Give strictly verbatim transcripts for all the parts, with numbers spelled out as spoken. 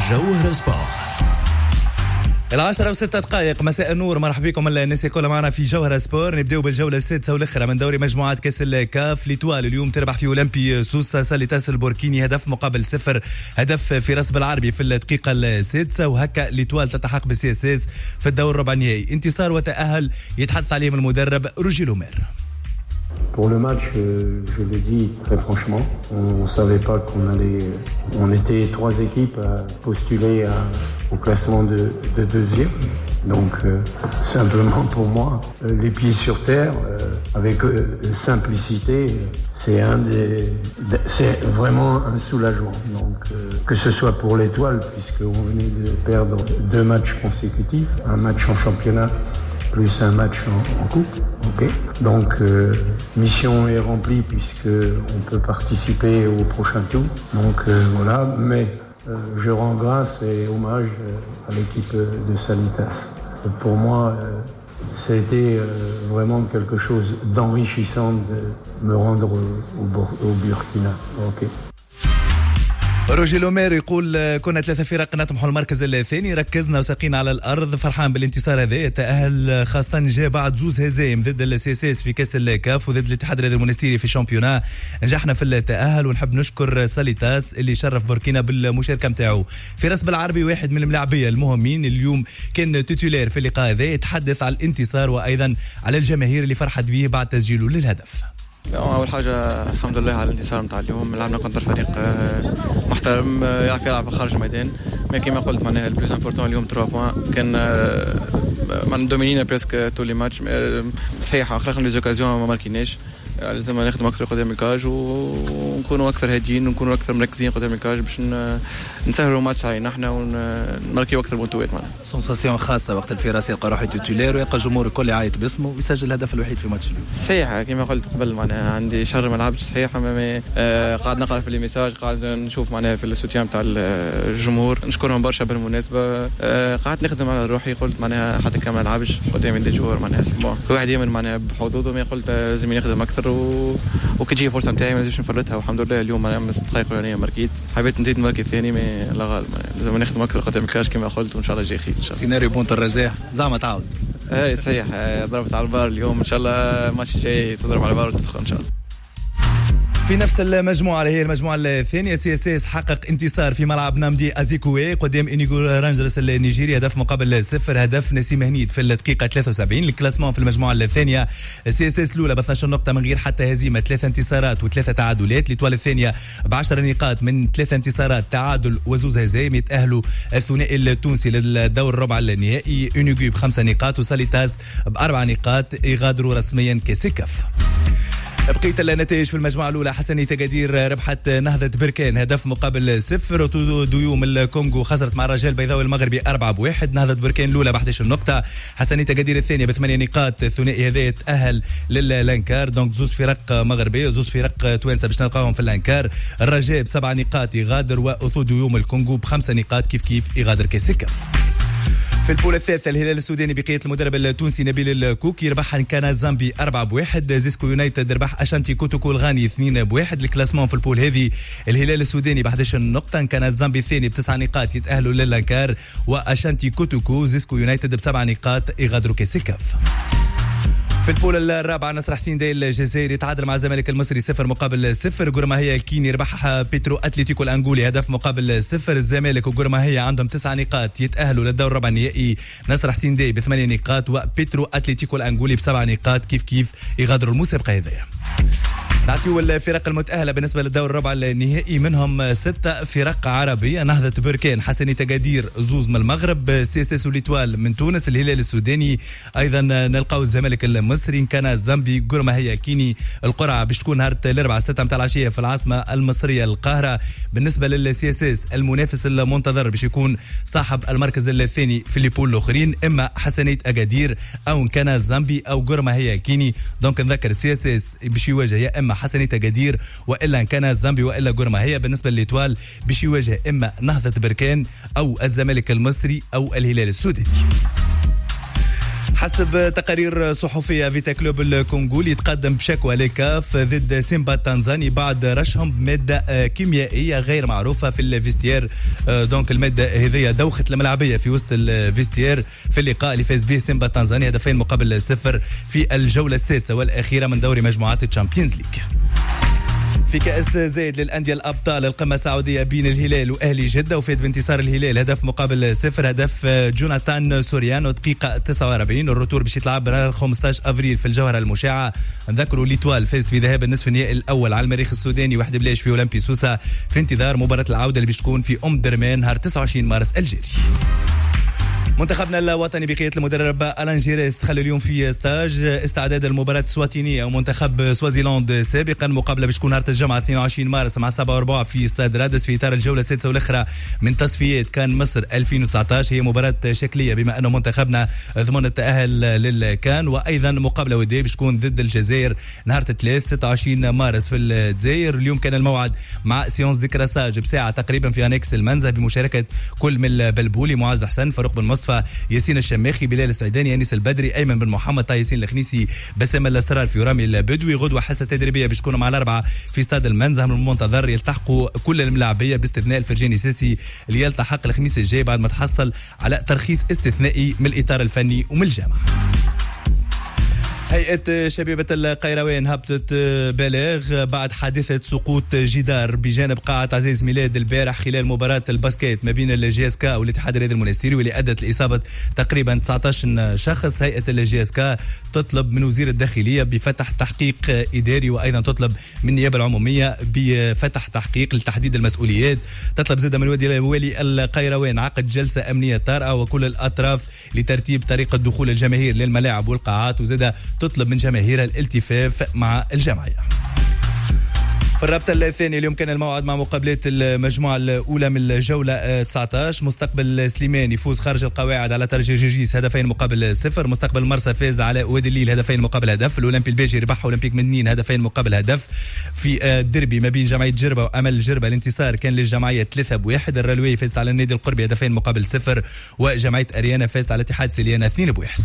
جوهر سبور. العاشرة وستة دقائق مساء النور، مرحبا بكم الناس الكل معنا في جوهر سبور. نبداو بالجولة السادسة والأخرى من دوري مجموعات كأس الكاف. ليتوال اليوم تربح في أولمبي سوسة ساليتاس البوركيني هدف مقابل صفر، هدف في رسب العربي في الدقيقة السادسة، وهكا ليتوال تلتحق بالسي اس اس في الدور الربع النهائي. انتصار وتأهل يتحدث عليهم المدرب روجي لومير. Pour le match, euh, je le dis très franchement, on ne savait pas qu'on allait... On était trois équipes à postuler à, au classement de, de deuxième. Donc, euh, simplement pour moi, euh, les pieds sur terre, euh, avec euh, simplicité, c'est, un des, c'est vraiment un soulagement. Donc, euh, que ce soit pour l'Étoile, puisqu'on venait de perdre deux matchs consécutifs, un match en championnat, plus un match en, en coupe. Okay. Donc, euh, mission est remplie puisqu'on peut participer au prochain tour. Donc, euh, voilà. Mais euh, je rends grâce et hommage euh, à l'équipe de Salitas. Pour moi, euh, ça a été euh, vraiment quelque chose d'enrichissant de me rendre au, au, au Burkina. Okay. روجي لومير يقول كنا ثلاثة فرق نطمحوا المركز الثاني، ركزنا وساقينا على الأرض، فرحان بالانتصار هذا. يتأهل خاصة جاء بعد زوز هزايم ضد السي اس اس في كأس الكاف وضد الاتحاد الرياضي المونستيري في الشامبيونا. نجحنا في التأهل ونحب نشكر ساليتاس اللي شرف بوركينا بالمشاركة متاعه. في رسب العربي واحد من الملاعبية المهمين اليوم كان تيتولير في اللقاء هذا، يتحدث على الانتصار وأيضا على الجماهير اللي فرحت به بعد تسجيله للهدف. أول حاجة الحمد لله على الانتصار متاع اليوم. لعبنا كونتر فريق محترم يعرف يلعب خارج الميدان، ما كما قلت معناها البلوز امبورطون اليوم ثلاثة بوان. كان من دومينينا بريسك طول الماتش. صحيح خلقنا لي زوكازيون ما ماركيناش، لازم نخدم اكثر قدام الكاج ونكونوا اكثر هادين ونكونوا اكثر مركزين قدام الكاج باش نسهلوا الماتش علينا احنا ونماركيو اكثر بونتوات معنا. سونساسيون خاصه وقت الفراس يلقى روحه تيتولير ويلقى الجمهور الكل يعيط باسمه ويسجل الهدف الوحيد في الماتش اليوم. صحيح كما قلت قبل معناها عندي شهر ما لعبتش صحيح، اما آه قاعد نقرا في الميساج، قاعد نشوف معناها في السوتيان تاع الجمهور، نشكرهم برشا بالمناسبه. آه قاعد نخدم على روحي، قلت معناها حتى كما ما نلعبش قدام دي جوار معناها سبون كل واحد يمن معناها بحدوده، ما قلت لازم نخدم اكثر و... وكي فرصه نتاعي ما لازمش نفرطها. والحمد لله اليوم انا خمس دقائق الاولانيه ماركيت، حبيت نزيد الماركي الثاني ما لا غالب، لازم نخدم اكثر قدام الكاش كما قلت، وان شاء الله جاي خير ان شاء الله. سيناريو بونت الرجاء زعما تعاود. اي صحيح ضربت على البار اليوم، ان شاء الله الماتش الجاي تضرب على البار وتدخل ان شاء الله. في نفس المجموعة اللي هي المجموعة الثانية، سي اس اس حقق انتصار في ملعب نامدي ازيكوي قدام انيغو رانجرز النيجيري، هدف مقابل صفر، هدف نسيم هنيد في الدقيقة ثلاثة وسبعين. الكلاسمون في المجموعة الثانية سي اس اس الأولى ب اثناش نقطة من غير حتى هزيمة، ثلاثة انتصارات وثلاثة تعادلات. ليتوال الثانية بعشر نقاط من ثلاثة انتصارات تعادل وزوز هزايم. يتأهلوا الثنائي التونسي للدور الربع النهائي، انيغو بخمسة نقاط وساليتاس بأربع نقاط، يغادروا رسميا كأس الكاف. بقية النتائج في المجموعة الأولى، حسنية أكادير ربحت نهضة بركان هدف مقابل صفر، ديوم الكونغو خسرت مع الرجاء البيضاوي المغربي أربعة بواحد. نهضة بركان الأولى ب احد عشر نقطة، حسنية أكادير الثانية بثمانية نقاط. الثنائي هذا يتأهل للانكار، دونك زوز فرق مغربية وزوز فرق توانسة باش نلقاهم في الانكار. الرجاء بسبع نقاط يغادر، وأثو ديوم الكونغو بخمسة نقاط كيف كيف يغادر كأس الكاف. في البول الثالثة الهلال السوداني بقيادة المدرب التونسي نبيل الكوك يربح كان زامبي أربعة بواحد. زيسكو يونايتد ربح أشانتي كوتوكو الغاني اثنين بواحد. الكلاسمون في البول هذه الهلال السوداني ب احد عشر نقطة، كان زامبي الثاني بتسع نقاط يتأهلوا للانكار، وأشانتي كوتوكو زيسكو يونايتد بسبع نقاط يغادروا كأس الكاف. في البول الرابعة نصر حسين دايل الجزائري تعادل مع الزمالك المصري صفر مقابل صفر. جورماهية كيني ربح بيترو أتليتيكو الأنغولي هدف مقابل صفر. الزمالك وجورماهية عندهم تسع نقاط يتأهلوا للدور الربع النهائي، نصر حسين داي بثمانية نقاط وبيترو أتليتيكو الأنغولي بسبع نقاط كيف كيف يغادروا المسابقة هذه. نعطيو الفرق المتأهلة بالنسبة للدور الربع النهائي، منهم ستة فرق عربية، نهضة بركان، حسنية أكادير، زوز من المغرب، سي اس اس وليتوال من تونس، الهلال السوداني، أيضا نلقاو الزمالك المصري، كان زامبي، جورماهية كيني. القرعة باش تكون نهار الأربعاء ستة متاع العشية في العاصمة المصرية القاهرة. بالنسبة للسي اس اس المنافس المنتظر باش يكون صاحب المركز الثاني في البول الآخرين، إما حسنية أكادير أو كان زامبي أو جورماهية كيني. دونك نذكر السي اس اس باش يواجه يا إما حسنية أكادير والا كان زامبي والا جورماهية. بالنسبه للإيطوال باش يواجه اما نهضة بركان او الزمالك المصري او الهلال السوداني. حسب تقارير صحفية فيتا كلوب الكونغولي يتقدم بشكوى لكاف ضد سيمبا التنزاني بعد رشهم بمادة كيميائية غير معروفة في الفيستير. دونك المادة هذه دوخت الملعبية في وسط الفيستير في اللقاء اللي فاز به سيمبا التنزاني هدفين مقابل صفر في الجولة السادسة والأخيرة من دوري مجموعات الشامبيونز ليج. في كأس زايد للأندية الأبطال القمة السعودية بين الهلال وأهلي جدة وفاد بانتصار الهلال هدف مقابل صفر هدف جوناثان سوريانو دقيقة تسعة وأربعين. الروتور باش يتلعب نهار خمسة عشر أفريل في الجوهرة المشعة. نذكروا ليتوال فاز في ذهاب النصف النهائي الأول على المريخ السوداني واحد بلاش في أولمبي سوسة في انتظار مباراة العودة اللي باش تكون في أم درمان نهار تسعة وعشرين مارس الجاري. منتخبنا الوطني بقيادة المدرب ألان جيريس دخل اليوم في ستاج استعداد المباراة السواتينية ومنتخب سوازيلاند سابقا. مقابلة باش تكون نهار الجمعة اثنين وعشرين مارس مع سبعة وربع في استاد رادس في إطار الجولة السادسة والأخرى من تصفيات كان مصر ألفين وتسعة عشر. هي مباراة شكلية بما أنه منتخبنا ضمن التأهل للكان، وأيضا مقابلة ودية باش تكون ضد الجزائر نهار الثلاث ستة وعشرين مارس في الجزائر. اليوم كان الموعد مع سيونس ديكراساج بساعة تقريبا في أنكس المنزه بمشاركة كل من البلبولي، معز حسن، فاروق بن مصطفى، ياسين الشماخي، بلال السعيداني، انيس البدري، ايمن بن محمد، ياسين الخنيسي، بسام الاسرار في رامي البدوي. غدوه حصه تدريبيه باش تكون مع الاربعه في استاد المنزه. من المنتظر يلتحقوا كل الملاعبيه باستثناء الفرجاني ساسي اللي يلتحق الخميس الجاي بعد ما تحصل على ترخيص استثنائي من الاطار الفني ومن الجامعه. هيئة شبيبة القيروان هبطت بلاغ بعد حادثة سقوط جدار بجانب قاعة عزيز ميلاد البارح خلال مباراة الباسكيت ما بين الجي اس كا والاتحاد الرياضي المنستيري واللي أدت لإصابة تقريبا تسعة عشر شخص. هيئة الجي اس كا تطلب من وزير الداخلية بفتح تحقيق إداري وأيضا تطلب من النيابة العمومية بفتح تحقيق لتحديد المسؤوليات. تطلب زادة من والي القيروان عقد جلسة أمنية طارئة وكل الأطراف لترتيب طريقة دخول الجماهير للملاعب والقاعات، وزادة تطلب من جماهير الالتفاف مع الجمعية. في الرابطة الثانية اليوم كان الموعد مع مقابلات المجموعة الأولى من الجولة تسعة عشر. مستقبل سليمان يفوز خارج القواعد على ترجي جرجيس هدفين مقابل صفر. مستقبل مرسى فاز على وادي الليل هدفين مقابل هدف. الأولمبي الباجي ربح أولمبيك مدنين هدفين مقابل هدف. في الدربي ما بين جمعية جربة وأمل جربة الانتصار كان للجمعية ثلاثة بواحد. الرلوي فازت على النادي القربي هدفين مقابل صفر، وجمعية أريانا فازت على اتحاد سليانة اثنين بواحد.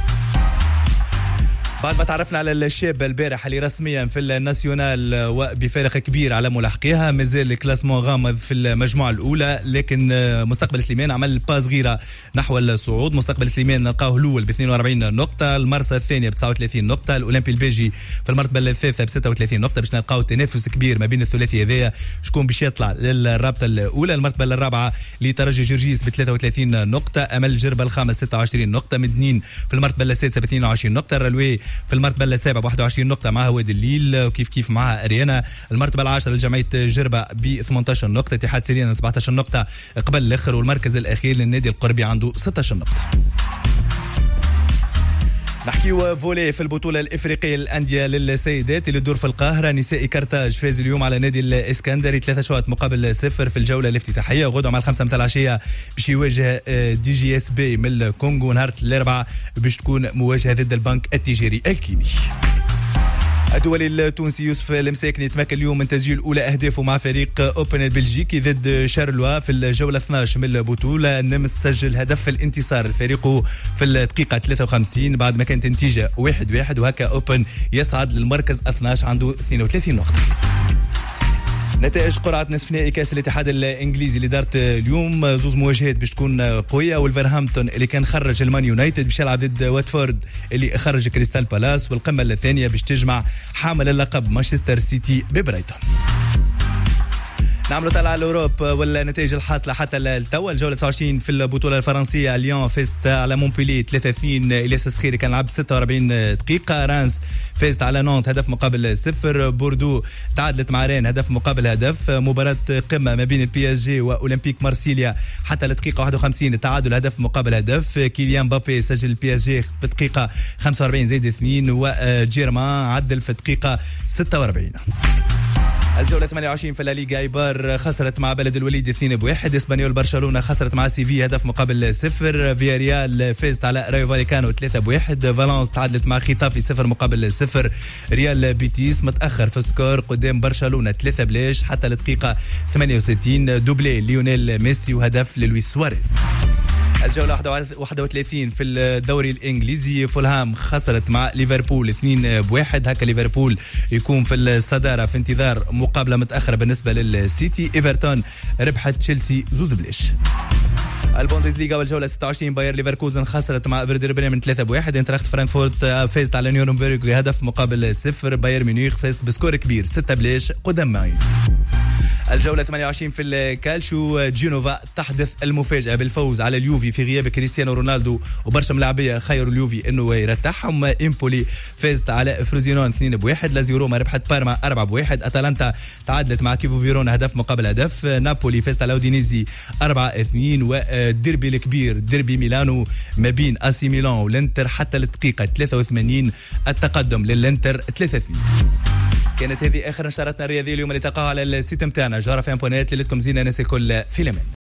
بعد ما تعرفنا على الشاب البارح اللي رسميا في الناسيونال وبفارق كبير على ملاحقيها، مازال الكلاسمون غامض في المجموعة الأولى، لكن مستقبل سليمان عمل باس صغيرة نحو الصعود. مستقبل سليمان نلقاه الأول ب اثنين وأربعين نقطة، المرسى الثانية ب تسعة وثلاثين نقطة، الأولمبي الباجي في المرتبة الثالثة ب ستة وثلاثين نقطة. باش نلقاو تنافس كبير ما بين الثلاثي هذايا شكون باش يطلع للرابطة الأولى. المرتبة الرابعة لترجي جرجيس ب ثلاثة وثلاثين نقطة، أمل جربة الخامس ستة وعشرين نقطة، مدنين في المرتبة السادسة ب اثنين وعشرين نقطة، الرلوي في المرتبة السابعة ب واحد وعشرين نقطة معها وادي الليل وكيف كيف معها أريانا. المرتبة العاشرة لجمعية جربة ب ثمانية عشر نقطة، اتحاد سليانة سبعة عشر نقطة قبل الآخر، والمركز الأخير للنادي القربي عنده ستة عشر نقطة. نحكيو فولي في البطولة الإفريقية للأندية للسيدات اللي تدور في القاهرة. نسائي كرتاج فاز اليوم على نادي الإسكندري ثلاثة شوط مقابل صفر في الجولة الافتتاحية. غدوة مع الخمسة متاع العشية باش يواجه دي جي اس بي من الكونغو. نهار الأربعاء باش تكون مواجهة ضد البنك التجاري الكيني. الدولي التونسي يوسف المساكني يتمكن اليوم من تسجيل اولى اهدافه مع فريق اوبن البلجيكي ضد شارلوا في الجوله اثني عشر من البطوله. النمس سجل هدف في الانتصار لفريقه في الدقيقه ثلاثة وخمسين بعد ما كانت النتيجه واحد واحد، وهكا اوبن يصعد للمركز اثني عشر عنده اثنين وثلاثين نقطه. نتائج قرعة نصف نهائي كأس الاتحاد الإنجليزي اللي دارت اليوم، زوز مواجهات باش تكون قوية. والفرهامبتون اللي كان خرج المان يونايتد باش يلعب ضد واتفورد اللي خرج كريستال بالاس، والقمة الثانية باش تجمع حامل اللقب مانشستر سيتي ببرايتون. نعملوا طلع على الأوروب والنتائج الحاصلة حتى التو. الجولة تسعة وعشرين في البطولة الفرنسية، ليون فازت على مونبيلي ثلاثة اثنين، إلياس السخيري كان لعب ستة وأربعين دقيقة. رانس فازت على نونت هدف مقابل صفر. بوردو تعادلت مع رين هدف مقابل هدف. مباراة قمة ما بين البي اس جي وأولمبيك مارسيليا حتى الدقيقة واحد وخمسين التعادل هدف مقابل هدف. كيليان بابي سجل البي اس جي في الدقيقة خمسة وأربعين زائد اثنين، وجيرمان عدل في الدقيقة ستة وأربعين. الجولة ثمانية وعشرين في الليغا، ايبار خسرت مع بلد الوليد اثنين بواحد. اسبانيول برشلونة خسرت مع سيفي هدف مقابل صفر. فياريال فازت على رايو فاليكانو ثلاثة بواحد. فالنس تعادلت مع خيطافي صفر مقابل صفر. ريال بيتيس متأخر في السكور قدام برشلونة ثلاثة بلاش حتى الدقيقة ثمانية وستين. دوبلي ليونيل ميسي وهدف للويس سواريز. الجولة واحد وثلاثين في الدوري الإنجليزي، فولهام خسرت مع ليفربول اثنين بواحد. هكا ليفربول يكون في الصدارة في انتظار مقابلة متأخرة بالنسبة للسيتي. إيفرتون ربحت تشيلسي زوز بلاش. البوندسليغا والجولة ستة وعشرين، باير ليفركوزن خسرت مع فيردر بريمن ثلاثة بواحد. انتراخت فرانكفورت فازت على نيورنبرغ هدف مقابل صفر. باير ميونخ فازت بسكور كبير ستة بلاش قدام ماينز. الجولة ثمانية وعشرين في الكالشو، جينوفا تحدث المفاجأة بالفوز على اليوفي في غياب كريستيانو رونالدو، وبرشا ملاعبية خيروا اليوفي انه يرتاحهم. امبولي فازت على فروزينون اثنين بواحد. لازيو روما ربحت بارما أربعة بواحد. اتلانتا تعادلت مع كيفو فيرونا هدف مقابل هدف. نابولي فازت على اودينيزي أربعة اثنين. والديربي الكبير ديربي ميلانو ما بين اسي ميلان والانتر حتى الدقيقة ثلاثة وثمانين التقدم للانتر ثلاثة اثنين. كانت هذه اخر نشراتنا الرياضيه اليوم اللي تلقاها على السيت نتاعنا جارة فان بوينت. ليلتكم زينه ناس الكل في الامان.